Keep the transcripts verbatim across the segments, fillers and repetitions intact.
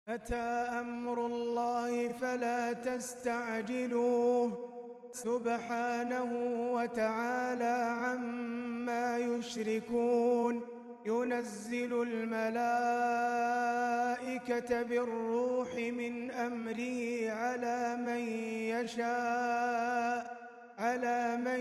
أتى أمر الله فلا تستعجلوه سبحانه وتعالى عما يشركون ينزل الملائكة بالروح من أمره على من يشاء على من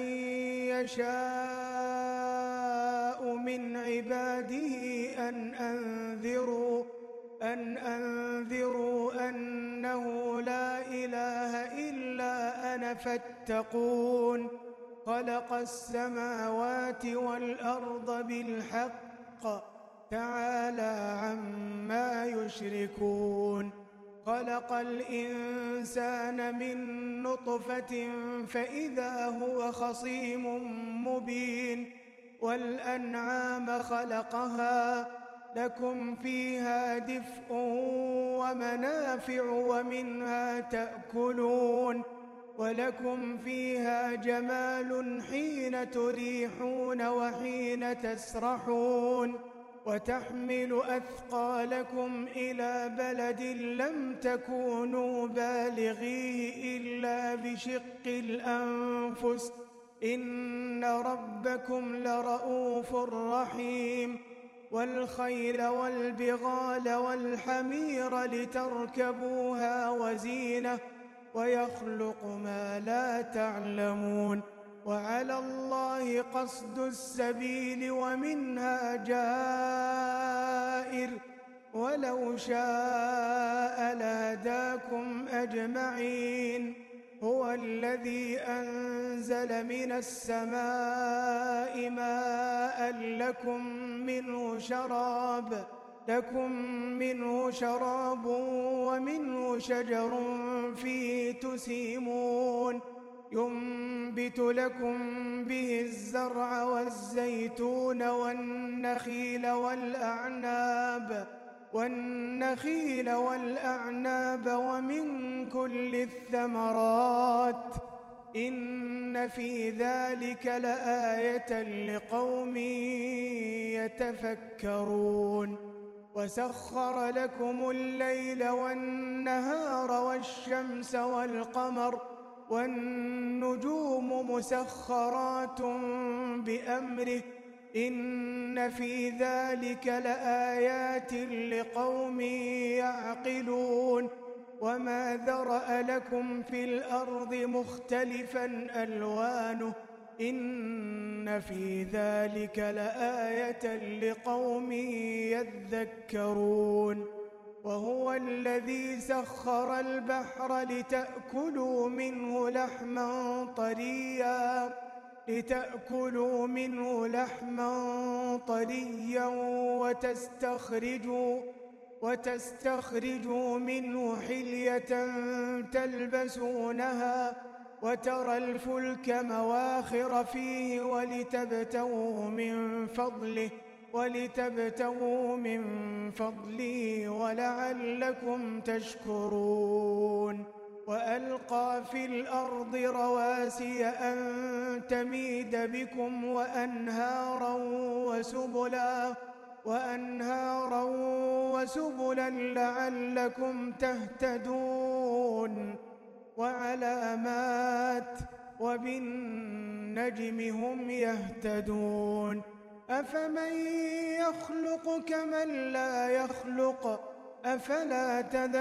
يشاء من عباده أن أنذروا أن أنذروا أنه لا إله إلا أنا فاتقون خلق السماوات والأرض بالحق تعالى عما يشركون خلق الإنسان من نطفة فإذا هو خصيم مبين والأنعام خلقها لكم فيها دفء ومنافع ومنها تأكلون ولكم فيها جمال حين تريحون وحين تسرحون وتحمل أثقالكم إلى بلد لم تكونوا بالغيه إلا بشق الأنفس إن ربكم لرؤوف رحيم والخيل والبغال والحمير لتركبوها وزينة ويخلق ما لا تعلمون وعلى الله قصد السبيل ومنها جائر ولو شاء لهداكم أجمعين هو الذي أنزل من السماء ماء لكم منه شراب لكم منه شراب ومنه شجر فيه تسيمون ينبت لكم به الزرع والزيتون والنخيل والأعناب والنخيل والأعناب ومن كل الثمرات إن في ذلك لآية لقوم يتفكرون وسخر لكم الليل والنهار والشمس والقمر والنجوم مسخرات بأمره إن في ذلك لآيات لقوم يعقلون وما ذرأ لكم في الأرض مختلفا ألوانه إن في ذلك لآية لقوم يذكرون وهو الذي سخر البحر لتأكلوا منه لحما طريا لتأكلوا منه لحما طريا وتستخرجوا وتستخرجوا منه حلية تلبسونها وترى الفلك مواخر فيه ولتبتغوا من فضله ولتبتغوا من فضله ولعلكم تشكرون وألقى في الأرض رواسي أن تميد بكم وأنهارا وسبلا وأنهارا وسبلا لعلكم تهتدون وعلامات وبالنجم هم يهتدون أفمن يخلق كمن لا يخلق أفلا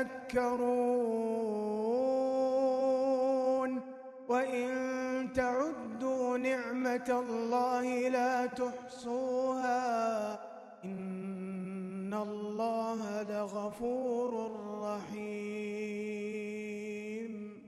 تذكرون وإن تعدوا نعمة الله لا تحصوها إن الله لغفور رحيم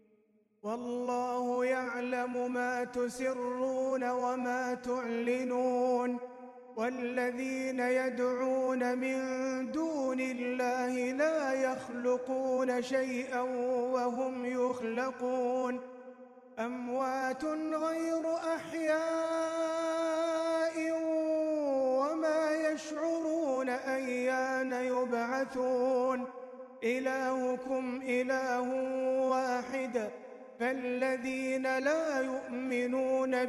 والله يعلم ما تسرون وما تعلنون والذين يدعون من دون الله لا يخلقون شيئا وهم يخلقون أموات غير أحياء وما يشعرون أيان يبعثون إلهكم إله واحد فالذين لا يؤمنون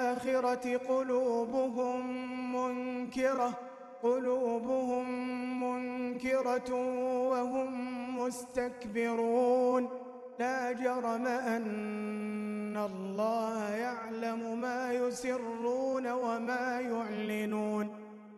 بالآخرة قلوبهم منكرة قلوبهم مُنكِرَةٌ وَهُمْ مُسْتَكْبِرُونَ لا جرم أن الله يعلم ما يسرون وما يعلنون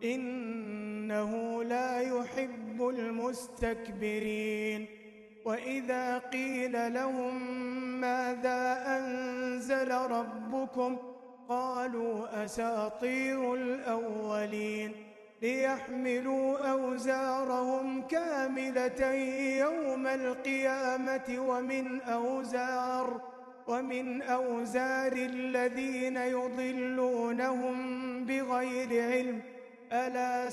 إنه لا يحب المستكبرين وإذا قيل لهم ماذا أنزل ربكم قالوا أساطير الأولين ليحملوا أوزارهم كاملة يوم القيامة ومن أوزار ومن أوزار الذين يضلونهم بغير علم ألا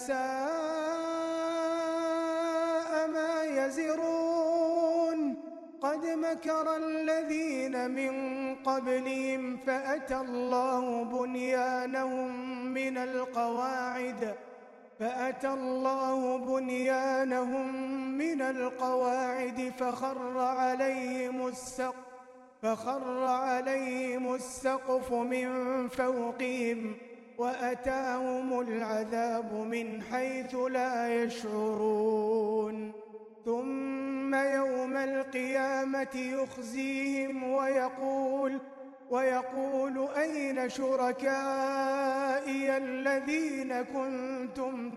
ساء ما يزرون قد مكر الذين من قبلهم فأتى الله بنيانهم من القواعد فأتى الله بنيانهم من القواعد فخر عليهم السقف فخر عليهم السقف من فوقهم وأتاهم العذاب من حيث لا يشعرون ثم يوم القيامة يخزيهم ويقول ويقول أين شركائي الذين كنتم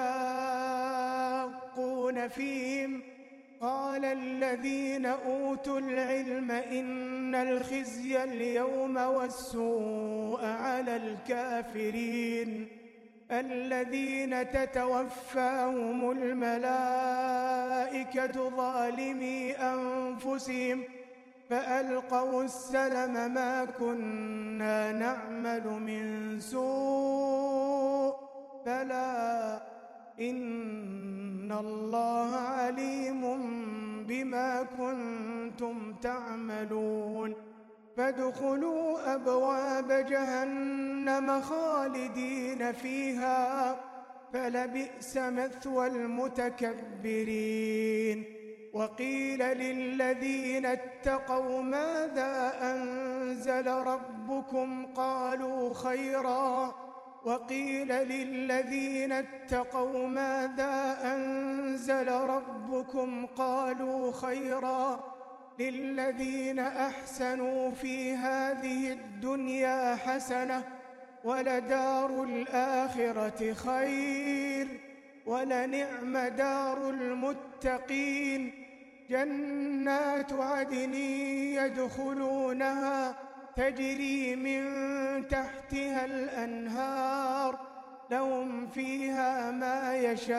تشاقون فيهم قال الذين أوتوا العلم إن الخزي اليوم والسوء على الكافرين الذين تتوفاهم الملائكة ظالمي أنفسهم فألقوا السلم ما كنا نعمل من سوء بلى إن الله عليم بما كنتم تعملون فادخلوا أبواب جهنم خالدين فيها فلبئس مثوى المتكبرين وقيل للذين اتقوا ماذا أنزل ربكم قالوا خيرا وقيل للذين اتقوا ماذا أنزل ربكم قالوا خيرا للذين أحسنوا في هذه الدنيا حسنة ولدار الآخرة خير ولنعم دار المتقين جنات عدن يدخلونها تجري من تحتها الأنهار لهم فيها ما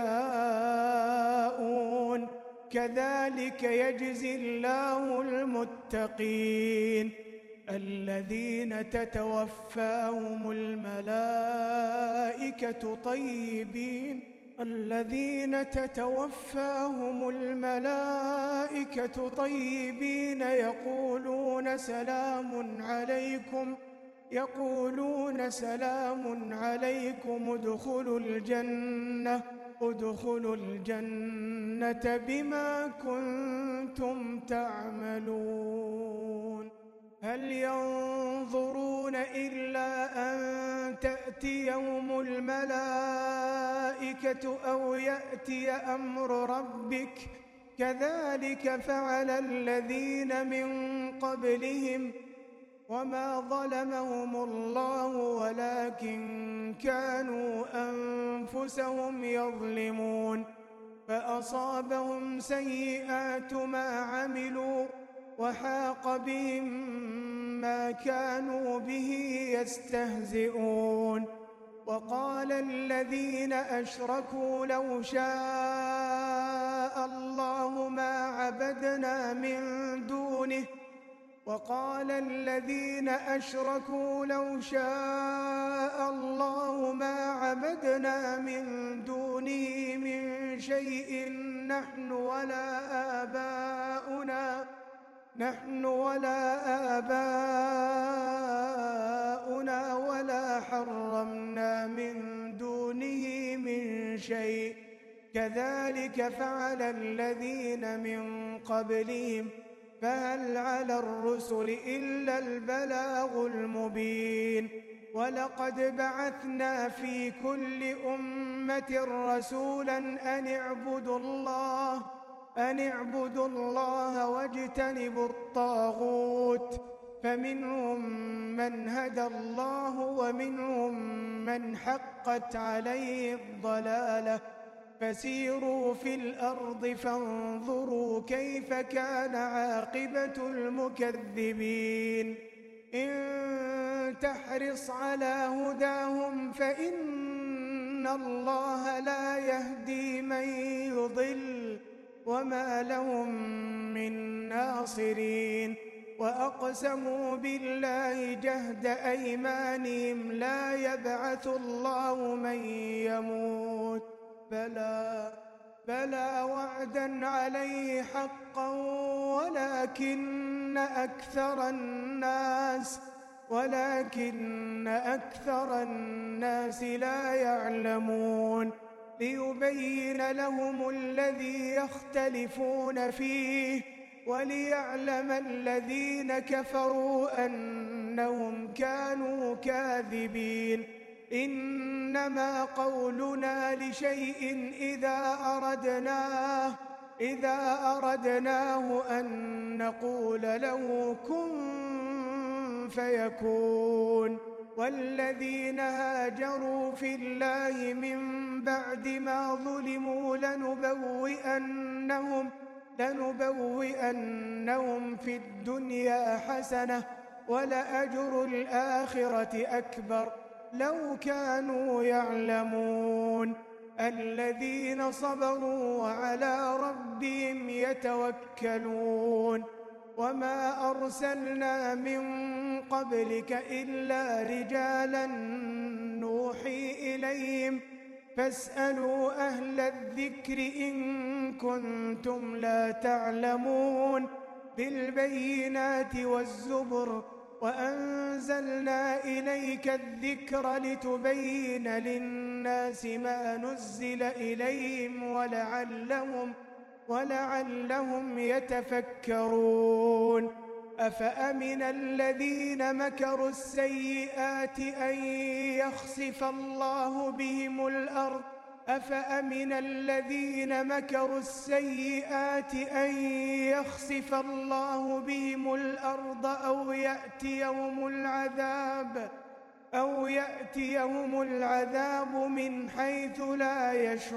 يشاءون كذلك يجزي الله المتقين الذين تتوفاهم الملائكة طيبين الذين تتوفاهم الملائكة طيبين يقولون سلام عليكم يقولون سلام عليكم ادخلوا الجنة ادخلوا الجنة بما كنتم تعملون هل ينظرون إلا أن تأتيهم الملائكة أو يأتي أمر ربك كذلك فعل الذين من قبلهم وما ظلمهم الله ولكن كانوا أنفسهم يظلمون فأصابهم سيئات ما عملوا وحاق بهم ما كانوا به يستهزئون وقال الذين أشركوا لو شاء الله ما عبدنا من دونه وقال الذين أشركوا لو شاء الله ما عبدنا من دونه من شيء نحن ولا آباؤنا نحن ولا آباؤنا ولا حرمنا من دونه من شيء كذلك فعل الذين من قبلهم فهل على الرسل إلا البلاغ المبين ولقد بعثنا في كل أمة رسولا أن اعبدوا الله أن اعبدوا الله واجتنبوا الطاغوت فمنهم من هدى الله ومنهم من حقت عليه الضلالة فسيروا في الأرض فانظروا كيف كان عاقبة المكذبين إن تحرص على هداهم فإن الله لا يهدي من يضل وما لهم من ناصرين وأقسموا بالله جهد أيمانهم لا يبعث الله من يموت بلى بلى وعدا عليه حقا ولكن أكثر الناس ولكن أكثر الناس لا يعلمون ليبين لهم الذي يختلفون فيه وليعلم الذين كفروا أنهم كانوا كاذبين إنما قولنا لشيء إذا أردناه إذا أردناه أن نقول له كن فيكون والذين هاجروا في الله من بعد ما ظلموا لنبوئنهم لنبوئنهم في الدنيا حسنة ولأجر الآخرة أكبر لو كانوا يعلمون الذين صبروا وعلى ربهم يتوكلون وما أرسلنا من قبلك إلا رجالا نوحي إليهم فاسألوا أهل الذكر إن كنتم لا تعلمون بالبينات والزبر وأنزلنا إليك الذكر لتبين للناس ما نزل إليهم ولعلهم ولعلهم يتفكرون أفأمن الذين مكروا السيئات أن يخسف الله بهم الأرض أفأمن الذين مكروا السيئات أن يخسف الله بهم الأرض أو يأتيهم العذاب أو يأتيهم العذاب من حيث لا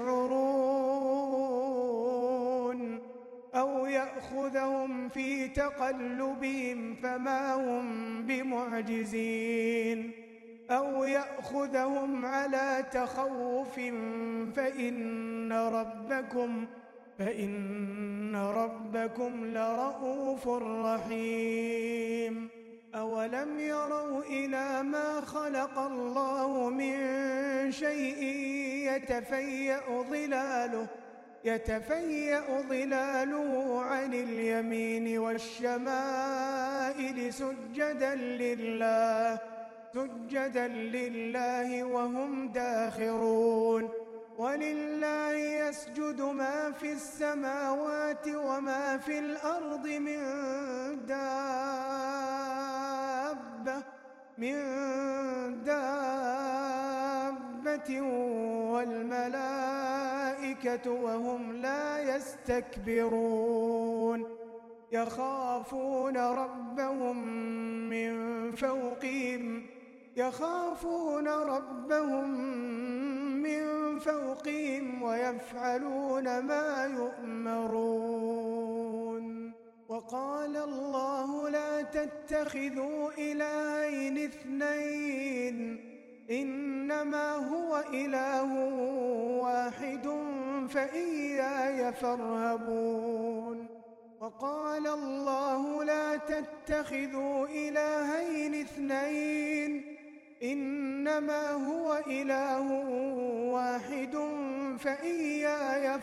يشعرون أو يأخذهم في تقلبهم فما هم بمعجزين أو يأخذهم على تخوف فإن ربكم فإن ربكم لرؤوف رحيم أولم يروا إلى ما خلق الله من شيء يتفيأ ظلاله يتفيأ ظلاله عن اليمين والشمائل سجدا لله سجدا لله وهم داخرون ولله يسجد ما في السماوات وما في الأرض من دابة من دابة والملائكة وهم لا يستكبرون يخافون ربهم من فوقهم يخافون ربهم من فوقهم ويفعلون ما يؤمرون وقال الله لا تتخذوا إلهين اثنين إنما هو إله واحد فإياي فارهبون وقال الله لا تتخذوا إلهين اثنين إنما هو إله واحد فإياي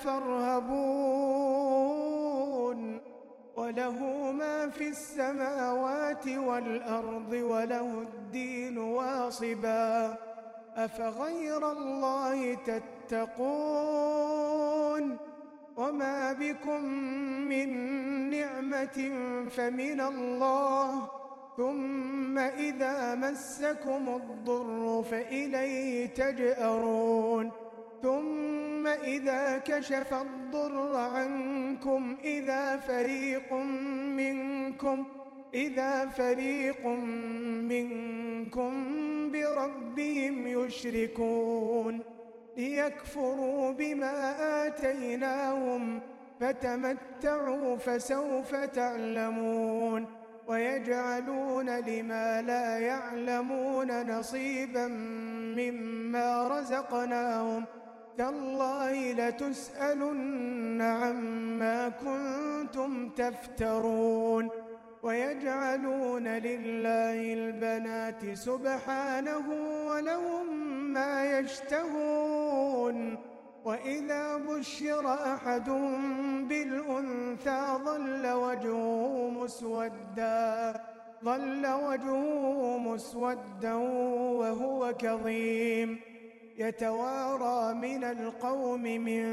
فارهبون وله ما في السماوات والأرض وله الدين واصبا أفغير الله تتقون وما بكم من نعمة نعمة فمن الله، ثم إذا مسكم الضر فإليه تجأرون، ثم إذا كشف الضر عنكم إذا فريق منكم إذا فريق منكم بربهم يشركون ليكفروا بما آتيناهم فتمتعوا فسوف تعلمون ويجعلون لما لا يعلمون نصيبا مما رزقناهم تالله لتسألن عما كنتم تفترون ويجعلون لله البنات سبحانه ولهم ما يشتهون وإذا بشر أحد بالأنثى ظل وجهه مسودا ظل وجهه مسودا وهو كظيم يتوارى من القوم من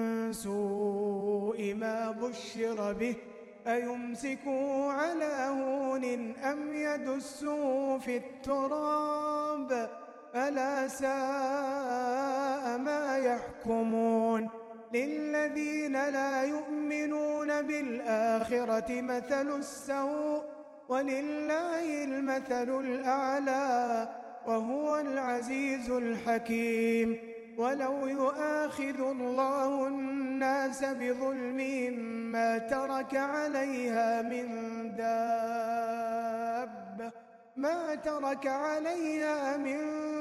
سوء ما بشر به أيمسكه على هون أم يدسه في التراب ألا ساء ما يحكمون للذين لا يؤمنون بالآخرة مثل السوء ولله المثل الأعلى وهو العزيز الحكيم ولو يؤاخذ الله الناس بظلمهم ما ترك عليها من دابة ما ترك عليها من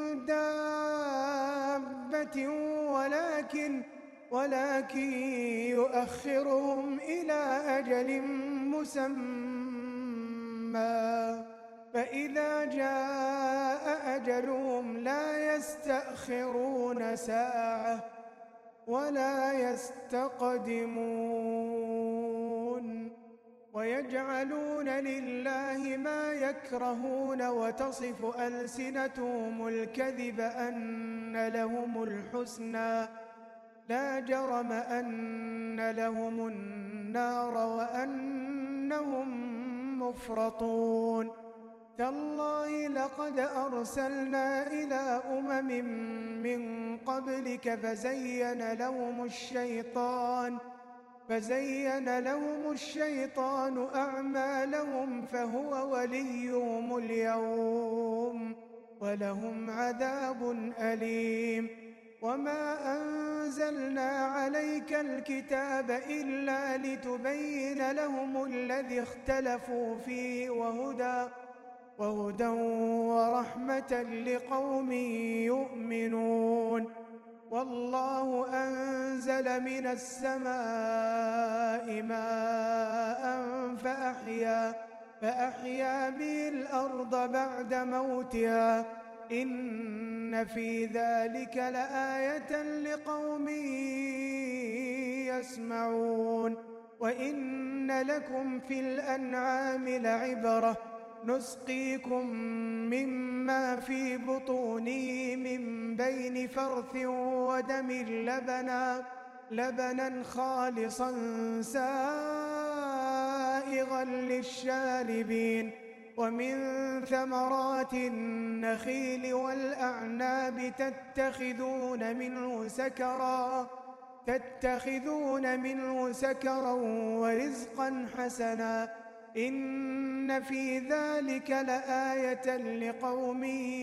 دابة ولكن ولكن يؤخرهم إلى أجل مسمى فإذا جاء أجلهم لا يستأخرون ساعة ولا يستقدمون ويجعلون لله ما يكرهون وتصف ألسنتهم الكذب أن لهم الحسنى لا جرم أن لهم النار وأنهم مفرطون تالله لقد أرسلنا إلى أمم من قبلك فزين لهم الشيطان فزين لهم الشيطان أعمالهم فهو وليهم اليوم ولهم عذاب أليم وما أنزلنا عليك الكتاب إلا لتبين لهم الذي اختلفوا فيه وهدى وهدى ورحمة لقوم يؤمنون والله أنزل من السماء ماء فأحيا فأحيا به الأرض بعد موتها إن في ذلك لآية لقوم يسمعون وإن لكم في الأنعام لعبرة نسقيكم مما في بطونه من بين فرث ودم لبنا لبنا خالصا سائغا للشاربين ومن ثمرات النخيل والأعناب تتخذون منه سكرا تتخذون منه سكرا ورزقا حسنا إن في ذلك لآية لقوم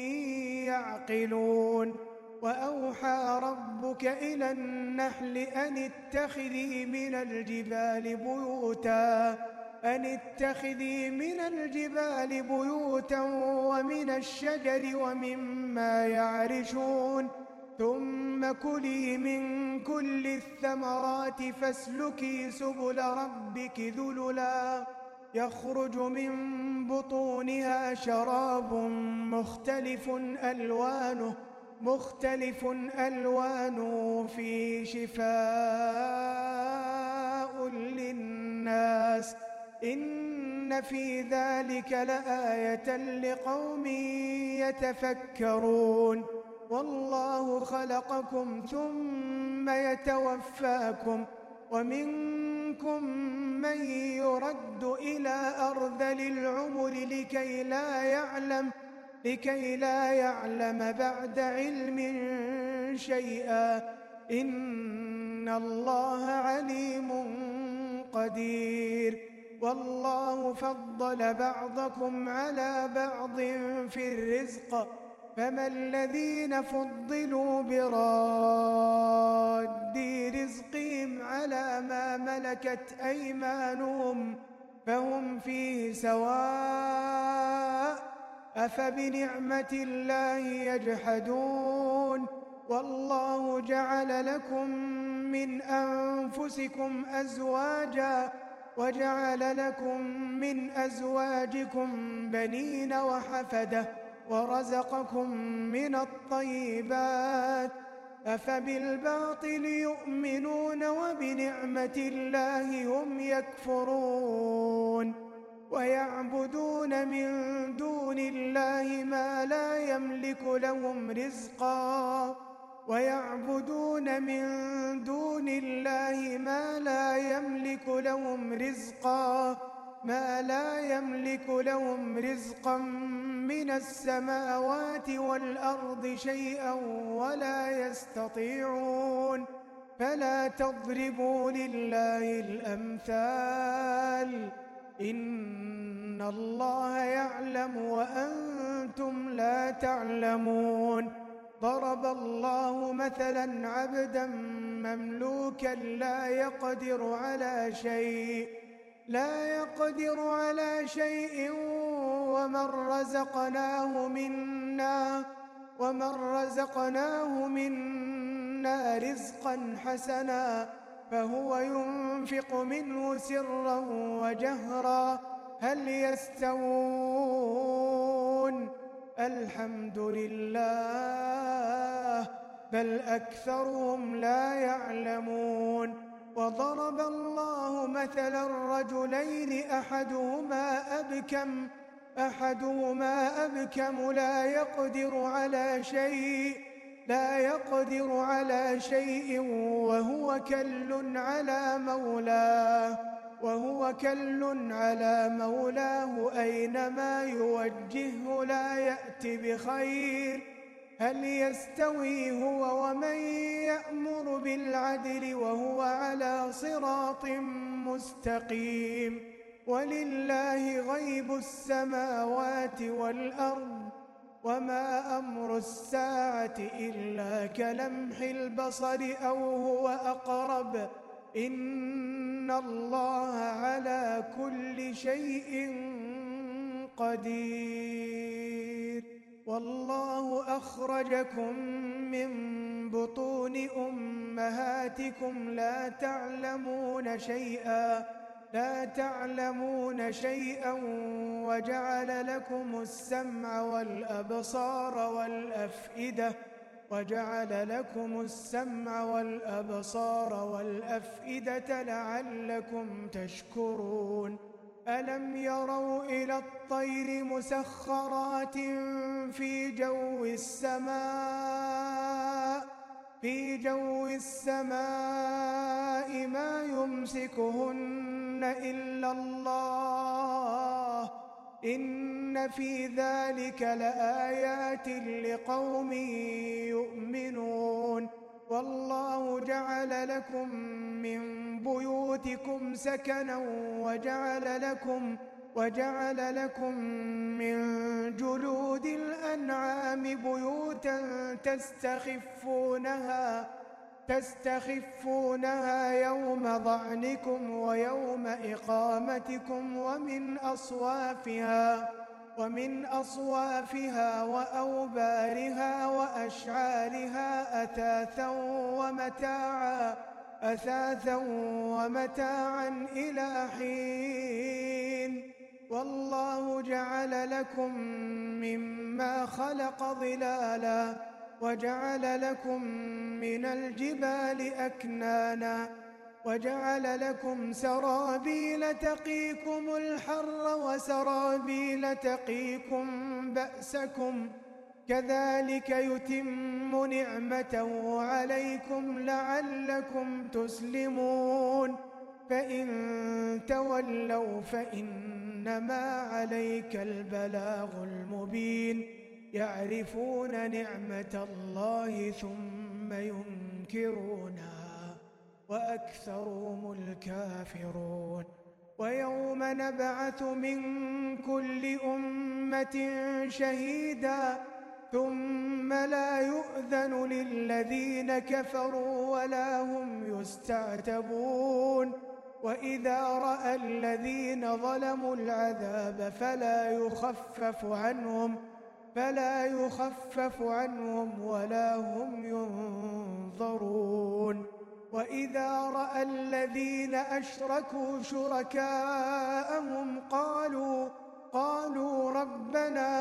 يعقلون وأوحى ربك إلى النحل أن اتخذي من الجبال بيوتا أن اتخذي من الجبال بيوتا ومن الشجر ومما يعرشون ثم كلي من كل الثمرات فاسلكي سبل ربك ذللا يخرج من بطونها شراب مختلف ألوانه مختلف ألوانه فيه شفاء للناس إن في ذلك لآية لقوم يتفكرون والله خلقكم ثم يتوفاكم ومنكم من يرد إلى أرذل العمر لكي لا يعلم لكي لا يعلم بعد علم شيئا إن الله عليم قدير والله فضل بعضكم على بعض في الرزق فما الذين فضلوا براد رزقهم على ما ملكت أيمانهم فهم فيه سواء أفبنعمة الله يجحدون والله جعل لكم من أنفسكم أزواجا وجعل لكم من أزواجكم بنين وحفدة ورزقكم من الطيبات أفبالباطل يؤمنون وبنعمة الله هم يكفرون ويعبدون من دون الله ما لا يملك لهم رزقا ويعبدون من دون الله ما لا يملك لهم رزقا ما لا يملك لهم رزقا من السماوات والأرض شيئا ولا يستطيعون فلا تضربوا لله الأمثال إن الله يعلم وأنتم لا تعلمون ضرب الله مثلا عبدا مملوكا لا يقدر على شيء لا يقدر على شيء ومن رزقناه منا ومن رزقناه منا رزقا حسنا فهو ينفق منه سرا وجهرا هل يستوون الحمد لله بل أكثرهم لا يعلمون وضرب الله مثلا رجلين أحدهما أبكم أحدهما أبكم لا يقدر على شيء لا يقدر على شيء وهو كل على مولاه وهو كل على مولاه أينما يوجهه لا يأتي بخير هل يستوي هو ومن يأمر بالعدل وهو على صراط مستقيم ولله غيب السماوات والأرض وما أمر الساعة إلا كلمح البصر أو هو أقرب إن الله على كل شيء قدير والله أخرجكم من بطون أمهاتكم لا تعلمون شيئا لا تعلمون شيئا وجعل لكم السمع والأبصار والأفئدة وجعل لكم السمع والأبصار والأفئدة لعلكم تشكرون ألم يروا إلى الطير مسخرات في جو السماء في جو السماء ما يمسكهن إلا الله إن في ذلك لآيات لقوم يؤمنون والله جعل لكم من بيوتكم سكنا وجعل لكم وجعل لكم من جلود الأنعام بيوتا تستخفونها تستخفونها يوم ظعنكم ويوم إقامتكم ومن أصوافها ومن أصوافها وأوبارها وأشعارها أثاثا ومتاعا أثاثا ومتاعا إلى حين والله جعل لكم مما خلق ظلالا وجعل لكم من الجبال أكنانا وجعل لكم سرابيل تقيكم الحر وسرابيل تقيكم بأسكم كذلك يتم نعمته عليكم لعلكم تسلمون فإن تولوا فإنما عليك البلاغ المبين يعرفون نعمة الله ثم ينكرونها وأكثرهم الكافرون ويوم نبعث من كل أمة شهيدا ثم لا يؤذن للذين كفروا ولا هم يستعتبون وإذا رأى الذين ظلموا العذاب فلا يخفف عنهم فلا يخفف عنهم ولا هم ينظرون وإذا رأى الذين أشركوا شركاءهم قالوا قالوا ربنا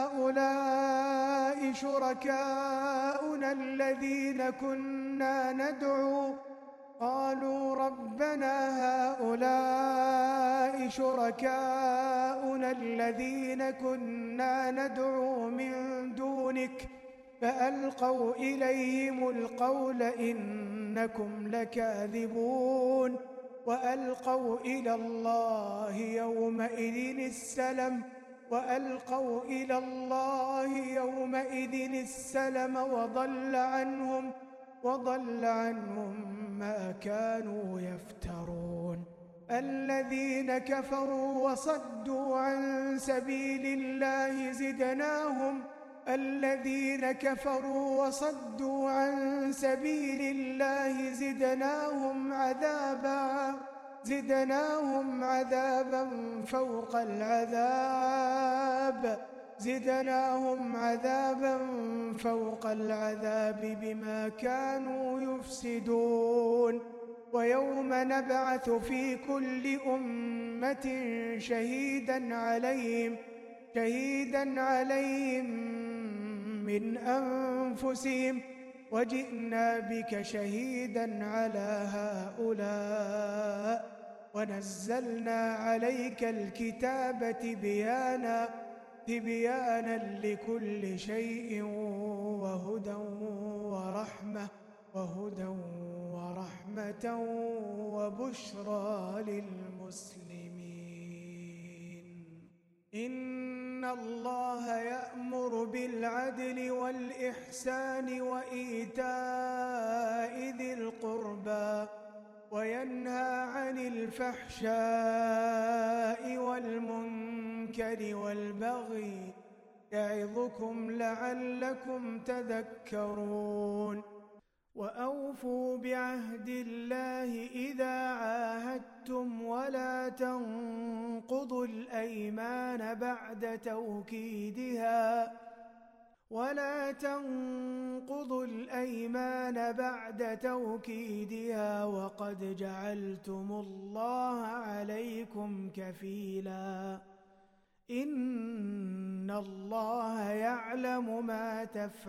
هؤلاء شركاؤنا الذين كنا ندعو قالوا ربنا هؤلاء شركاؤنا الذين كنا ندعو من دونك فألقوا إليهم القول إنكم لكاذبون وألقوا إلى الله يومئذ السلم وألقوا إلى الله يومئذ السلم وضل عنهم وضل عنهم ما كانوا يفترون الذين كفروا وصدوا عن سبيل الله زدناهم الذين كفروا وصدوا عن سبيل الله زدناهم عذابا زدناهم عذابا فوق العذاب زدناهم عذابا فوق العذاب بما كانوا يفسدون ويوم نبعث في كل أمة شهيدا عليهم شهيدا عليهم من أنفسهم وجئنا بك شهيدا على هؤلاء ونزلنا عليك الكتاب تبيانا تبيانا لكل شيء وهدى ورحمة وهدى ورحمة وبشرى للمسلمين إن الله يأمر بالعدل والإحسان وإيتاء ذي القربى وينهى عن الفحشاء والمنكر والبغي يعظكم لعلكم تذكرون وأوفوا بعهد الله إذا عاهدتم ولا تنقضوا الأيمان بعد توكيدها ولا تنقضوا الأيمان بعد توكيدها وقد جعلتم الله عليكم كفيلا إن الله يعلم ما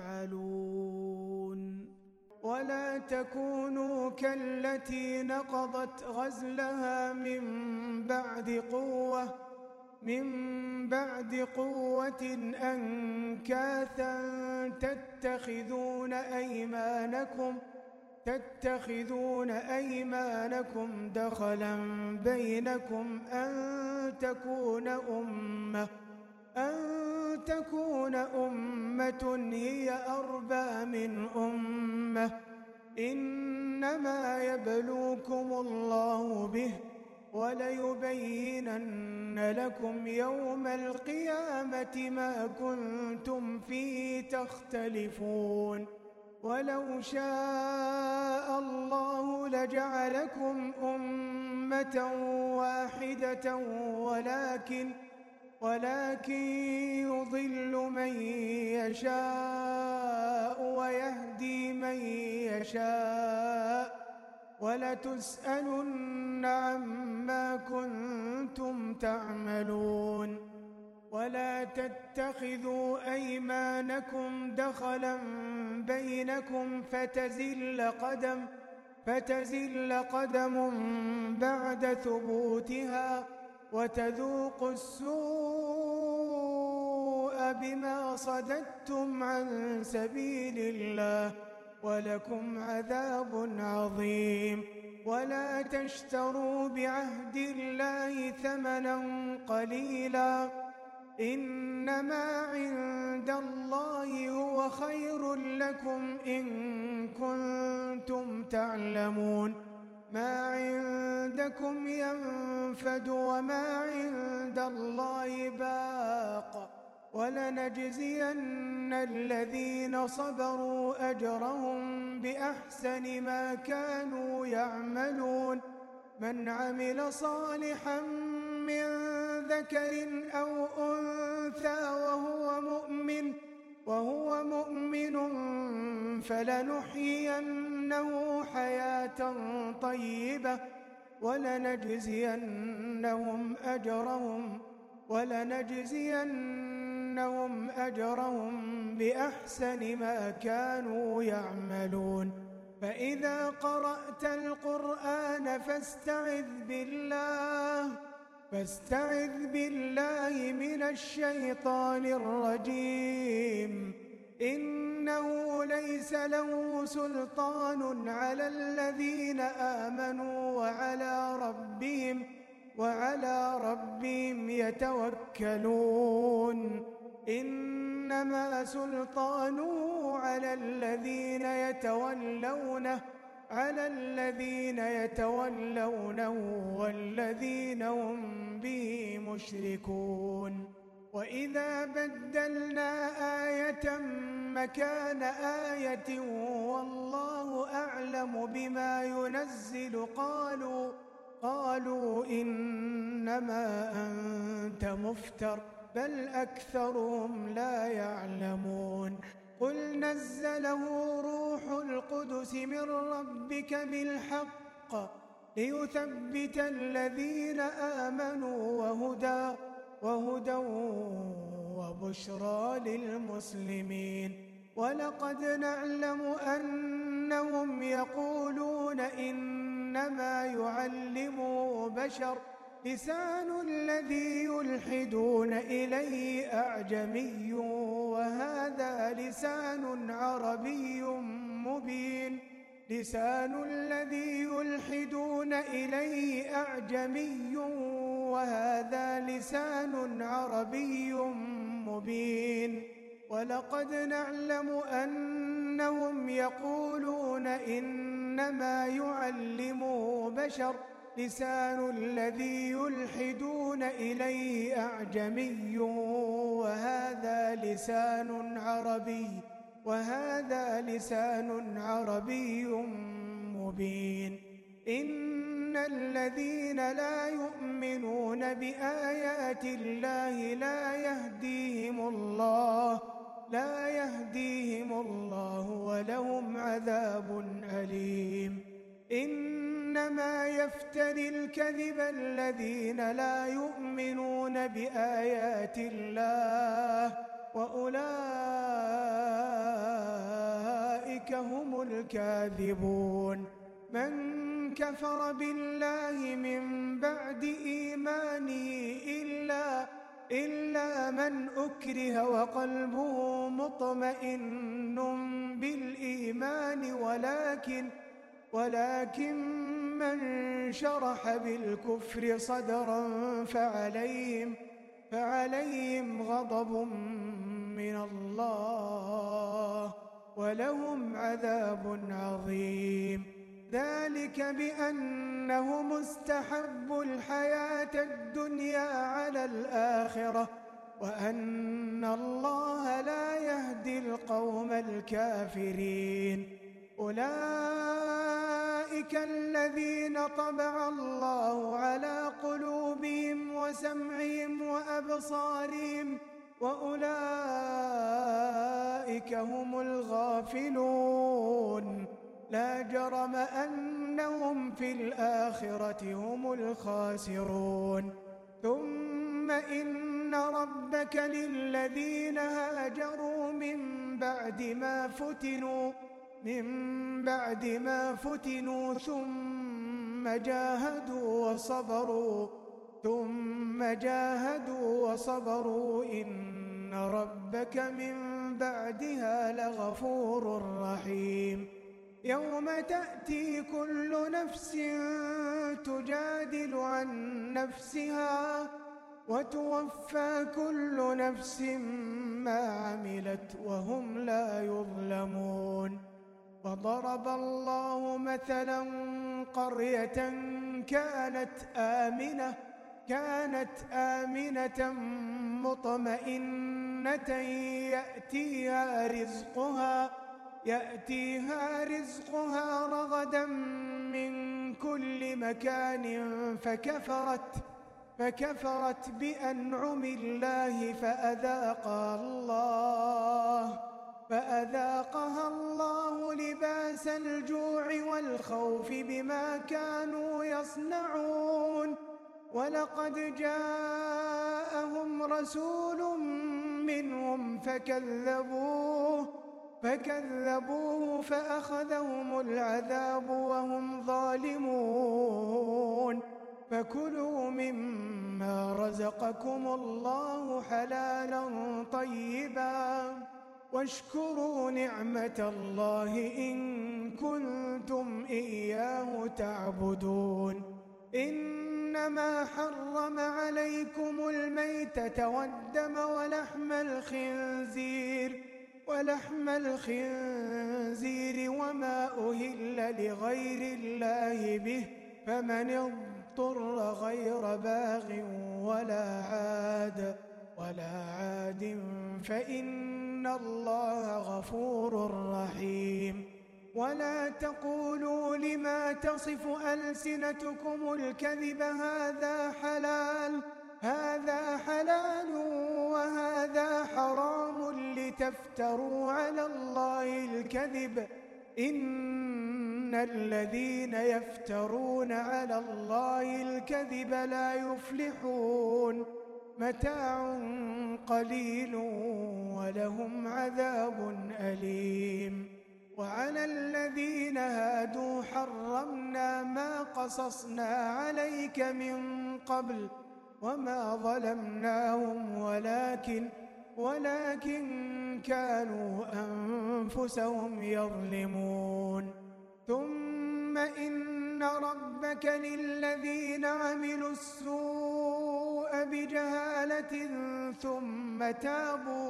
تفعلون ولا تكونوا كالتي نقضت غزلها من بعد قوة من بعد قوة أنكاثا تتخذون أيمانكم تتخذون أيمانكم دخلا بينكم أن تكون أمة أن تكون أمة هي أربى من أمة إنما يبلوكم الله به وليبينن لكم يوم القيامة ما كنتم فيه تختلفون ولو شاء الله لجعلكم أمة واحدة ولكن ولكن يضل من يشاء ويهدي من يشاء ولتسألن عما كنتم تعملون ولا تتخذوا أيمانكم دخلا بينكم فتزل قدم فتزل قدم بعد ثبوتها وتذوقوا السوء بما صددتم عن سبيل الله ولكم عذاب عظيم. ولا تشتروا بعهد الله ثمنا قليلا، إنما عند الله هو خير لكم إن كنتم تعلمون. ما عندكم ينفد وما عند الله باق، ولنجزين الذين صبروا أجرهم بأحسن ما كانوا يعملون. من عمل صالحا من ذكر أو أنثى وهو مؤمن وهو مؤمن فلنحيينه حياة طيبة ولنجزينهم أجرهم ولنجزينهم أجرهم بأحسن ما كانوا يعملون. فإذا قرأت القرآن فاستعذ بالله فاستعذ بالله من الشيطان الرجيم. إنه ليس له سلطان على الذين آمنوا وعلى ربهم وعلى ربهم يتوكلون. إنما سلطانه على الذين يتولونه على الذين يتولونه والذين هم به مشركون. وإذا بدلنا آية مكان آية والله أعلم بما ينزل قالوا قالوا إنما أنت مفتر بل أكثرهم لا يعلمون. قل نزله روح القدس من ربك بالحق ليثبت الذين آمنوا وهدى وهدى وبشرى للمسلمين. ولقد نعلم أنهم يقولون إنما يعلمه بشر لسان الذي يلحدون إليه أعجمي وهذا لسان عربي مبين. لسان الذي يلحدون إليه أعجمي وهذا لسان عربي مبين. ولقد نعلم أنهم يقولون إنما يعلمه بشر لسان الذي يلحدون إليه أعجمي وهذا لسان عربي وهذا لسان عربي مبين. إن الذين لا يؤمنون بآيات الله لا يهديهم الله لا يهديهم الله ولهم عذاب أليم. إنما يفتري الكذب الذين لا يؤمنون بآيات الله وأولئك هم الكاذبون. من كفر بالله من بعد إيمانه إلا إلا من أكره وقلبه مطمئن بالإيمان ولكن ولكن من شرح بالكفر صدرا فعليهم فعليهم غضب من الله ولهم عذاب عظيم. ذلك بأنهم استحبوا الحياة الدنيا على الآخرة وأن الله لا يهدي القوم الكافرين. أولئك الذين طبع الله على قلوبهم وسمعهم وأبصارهم وأولئك هم الغافلون. لا جرم أنهم في الآخرة هم الخاسرون. ثم إن ربك للذين هاجروا من بعد ما فتنوا من بعد ما فتنوا ثم جاهدوا وصبروا ثم جاهدوا وصبروا إن ربك من بعدها لغفور رحيم. يوم تأتي كل نفس تجادل عن نفسها وتوفى كل نفس ما عملت وهم لا يظلمون. وضرب الله مثلا قرية كانت آمنة كانت آمنة مطمئنة يأتيها رزقها يأتيها رزقها رغدا من كل مكان فكفرت فكفرت بأنعم الله فأذاقها الله فأذاقها الله لباس الجوع والخوف بما كانوا يصنعون. ولقد جاءهم رسول منهم فكذبوه فكذبوه فأخذهم العذاب وهم ظالمون. فكلوا مما رزقكم الله حلالا طيبا واشكروا نعمة الله إن كنتم إياه تعبدون. إنما حرم عليكم الميتة والدم ولحم الخنزير ولحم الخنزير وما أهل لغير الله به فمن اضطر غير باغ ولا عاد ولا عاد فإن الله غفور رحيم. ولا تقولوا لما تصف ألسنتكم الكذب هذا حلال هذا حلال وهذا حرام لتفتروا على الله الكذب إن الذين يفترون على الله الكذب لا يفلحون. متاع قليل ولهم عذاب أليم. وعلى الذين هادوا حرمنا ما قصصنا عليك من قبل وما ظلمناهم ولكن ولكن كانوا أنفسهم يظلمون. ثم إن ربك للذين عملوا السوء بجهالة ثم تابوا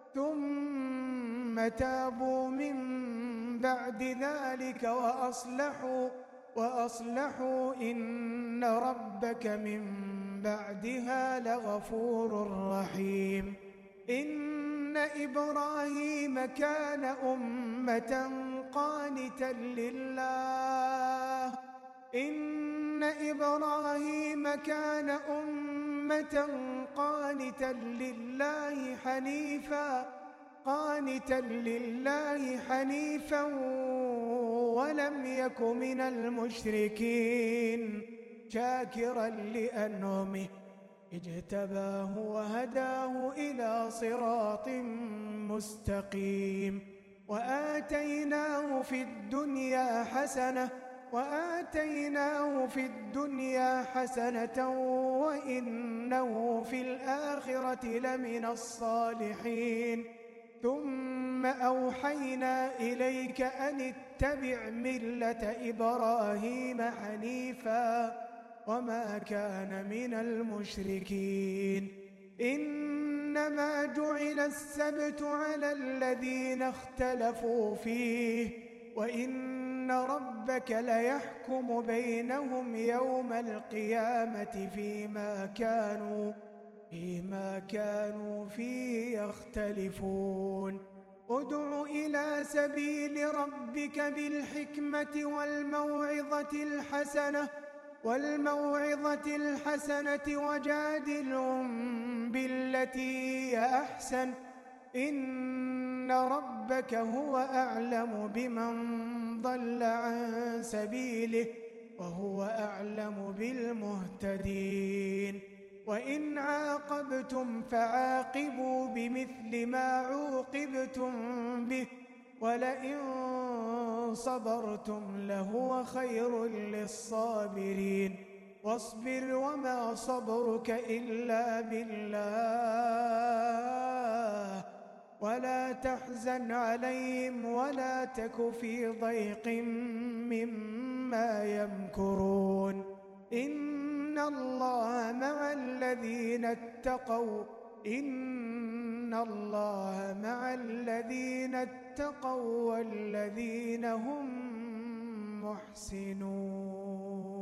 ثم تابوا من بعد ذلك وأصلحوا وأصلحوا إن ربك من بعدها لغفور رحيم. إن إبراهيم كان أمة قانتا لله إن إبراهيم كان أمة قانتا لله حنيفا قانتا لله حنيفا ولم يك من المشركين شاكرا لأنعمه اجتباه وهداه إلى صراط مستقيم. وآتيناه في الدنيا حسنة وآتيناه في الدنيا حسنة وإنه في الآخرة لمن الصالحين. ثم أوحينا إليك أن اتبع ملة إبراهيم حنيفا وما كان من المشركين. إنما جعل السبت على الذين اختلفوا فيه وإن ربك ليحكم بينهم يوم القيامة فيما كانوا فيما كانوا فيه يختلفون. ادع إلى سبيل ربك بالحكمة والموعظة الحسنة والموعظة الحسنة وجادلهم بالتي هي أحسن إن ربك هو أعلم بمن ضل عن سبيله وهو أعلم بالمهتدين. وإن عاقبتم فعاقبوا بمثل ما عوقبتم به ولئن صبرتم لهو خير للصابرين. واصبر وما صبرك إلا بالله ولا تحزن عليهم ولا تك في ضيق مما يمكرون إن الله مع الذين اتقوا إن الله مع الذين اتقوا والذين هم محسنون.